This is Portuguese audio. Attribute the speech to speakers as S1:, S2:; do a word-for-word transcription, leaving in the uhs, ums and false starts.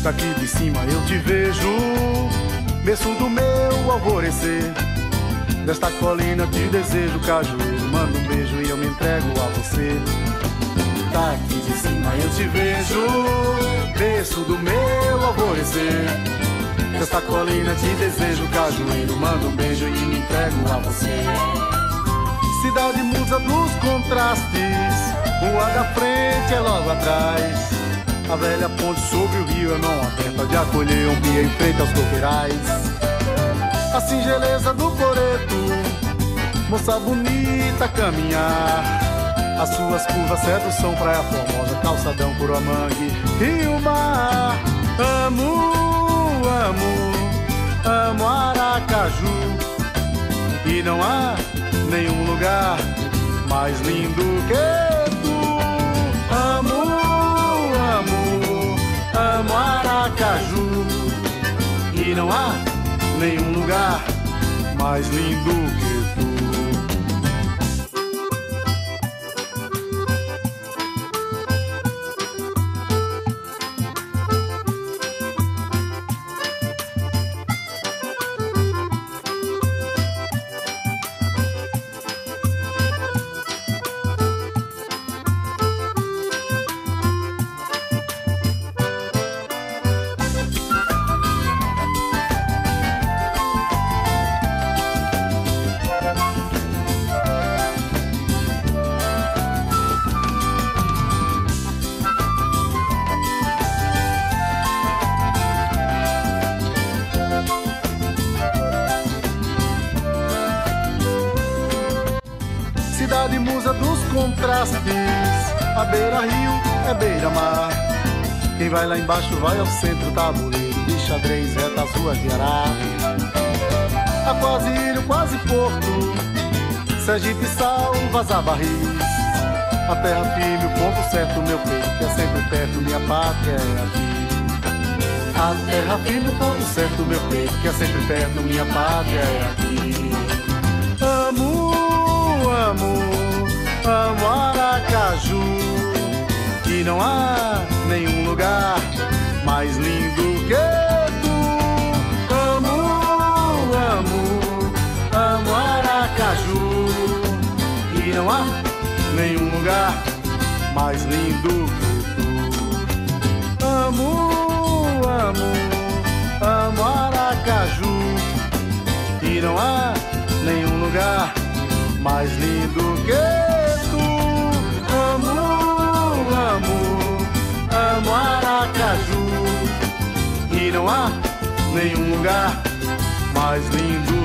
S1: Daqui de cima eu te vejo, berço do meu alvorecer. Desta colina te desejo cajueiro, mando um beijo e eu me entrego a você. Daqui de cima eu te vejo, berço do meu alvorecer. Desta colina te desejo cajueiro, mando um beijo e me entrego a você. Cidade musa dos contrastes, rua da frente é logo atrás. A velha ponte sobre o rio é mão aberta de acolher um pia em frente aos coqueirais. A singeleza do coreto, moça bonita caminhar. As suas curvas, sedução, praia formosa, calçadão, Curuamangue, rio, mar. Amo, amo, amo Aracaju. E não há nenhum lugar mais lindo que tu. Amo, amo, amo Aracaju. E não há nenhum lugar mais lindo que tu. Cidade musa dos contrastes, a beira-rio é beira-mar. Quem vai lá embaixo vai ao centro, tabuleiro de xadrez, reta as ruas de Ará. A quase ilho, quase porto, Sergipe, Salvas, Barris. A terra firme, o ponto certo, meu peito, que é sempre perto, minha pátria é aqui. A terra firme, o ponto certo, meu peito, que é sempre perto, minha pátria é aqui. Amo, amo, amo Aracaju. E não há nenhum lugar mais lindo que tu. Amo, amo, amo Aracaju. E não há nenhum lugar mais lindo que tu. Amo, amo, amo Aracaju. E não há nenhum lugar mais lindo que tu. Amo, amo, amo Aracaju. E não há nenhum lugar mais lindo